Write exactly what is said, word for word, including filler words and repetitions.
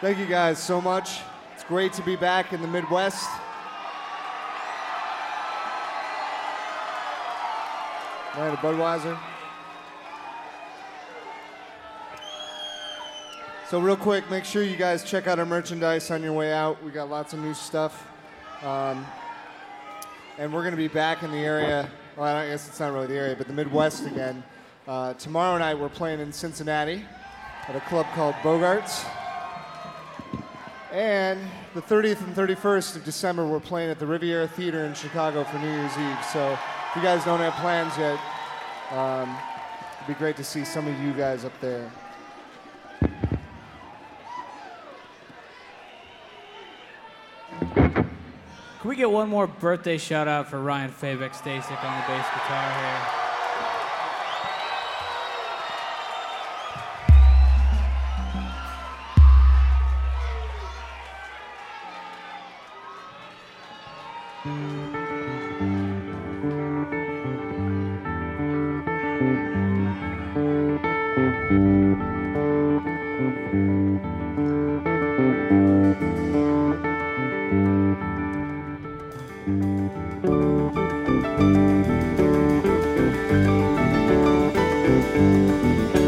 Thank you guys so much. It's great to be back in the Midwest. Land of Budweiser. So real quick, make sure you guys check out our merchandise on your way out. We got lots of new stuff. Um, and we're going to be back in the area. Well, I guess it's not really the area, but the Midwest again. Uh, tomorrow night we're playing in Cincinnati at a club called Bogarts. And the thirtieth and thirty-first of December we're playing at the Riviera Theater in Chicago for New Year's Eve. So if you guys don't have plans yet, um, it'd be great to see some of you guys up there. Can we get one more birthday shout out for Ryan Fabeck-Stasek on the bass guitar here? Thank you.